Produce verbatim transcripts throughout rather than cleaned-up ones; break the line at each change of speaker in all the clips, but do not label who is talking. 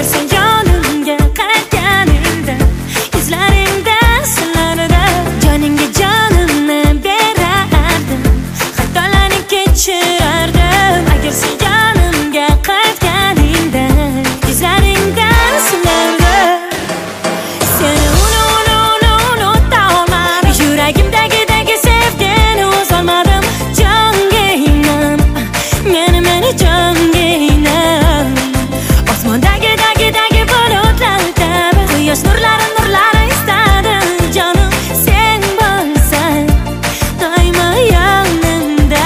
Agar sen yonimga qaytganingda, izlaringda silarida joningga jonimni berardim, xatolarni kechirardim. Agar sen yonimga qaytganingda, izlaringda silardim. Seni uni uni uni unuta olmadim, yuragimdagi sevgini o'zolmadim. Jonga inam, meni meni jonga inam. Osmondagi dagi dagi bulutlar kabi quyosh nurlari nurlari istadim. Jonim sen bo'lsang doimo yonimda.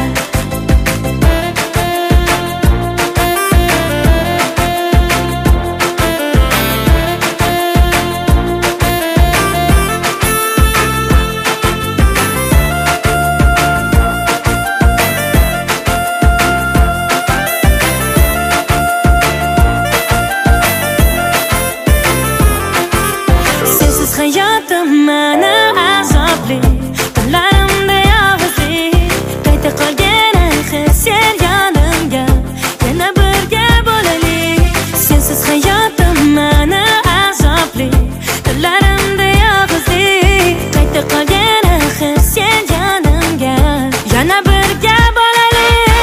Sensiz hayotim mana azobli, tunlarimda yolg'izlik. Qayta qolgan his sen yonimga, yana birga bo'laylik. Sensiz hayotim mana azobli, tunlarimda yolg'izlik. Qayta qolgan his sen yonimga, yana birga bo'laylik.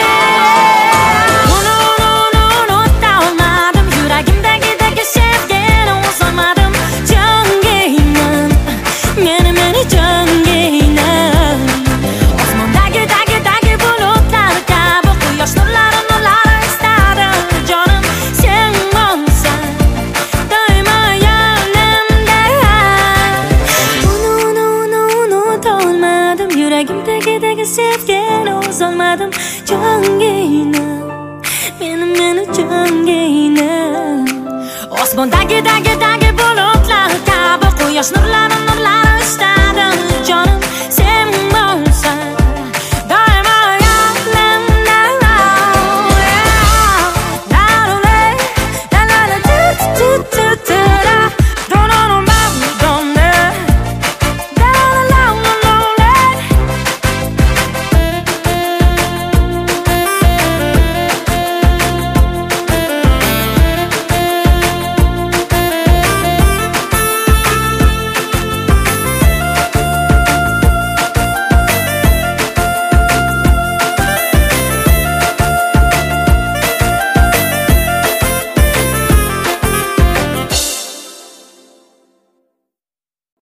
Uni uni uni unuta olmadim, yuragimdagi sevgini o'zolmadim. Jonga inam, meni meni jonga inam. Osmondagi dagi dagi bulutlar kabi quyosh nurlari nurlari istadim. Jonim sen bo'lsang doimo yonimda. Uni uni uni unuta olmadim, yuragimdagi sevgini o'zolmadim. Jonga inam, meni meni jonga inam. Osmondagi dagi dagi bulutlar kabi quyosh nurlari nurlari istadim. Jonim